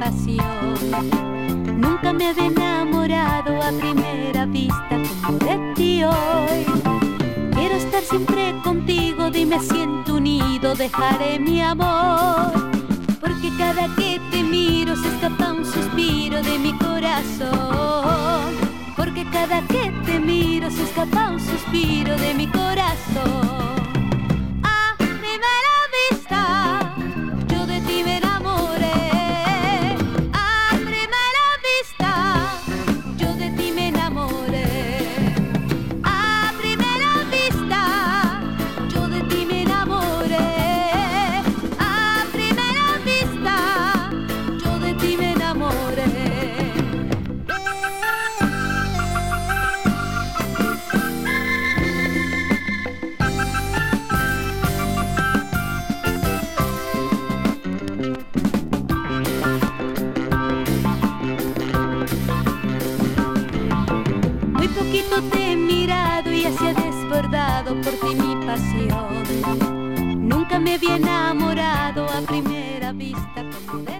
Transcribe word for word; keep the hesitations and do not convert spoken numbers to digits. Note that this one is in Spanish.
pasión. Nunca me había enamorado a primera vista como de ti hoy. Quiero estar siempre contigo, dime si en tu nido dejaré mi amor. Porque cada que te miro se escapa un suspiro de mi corazón. Porque cada que te miro se escapa un suspiro de mi corazón. A primera vista yo de ti me enamoré. A primera vista yo de ti me enamoré. A primera vista yo de ti me enamoré. A primera vista yo de ti me enamoré. Muy poquito te he mirado y así ha desbordado por ti mi pasión. Nunca me había enamorado a primera vista como de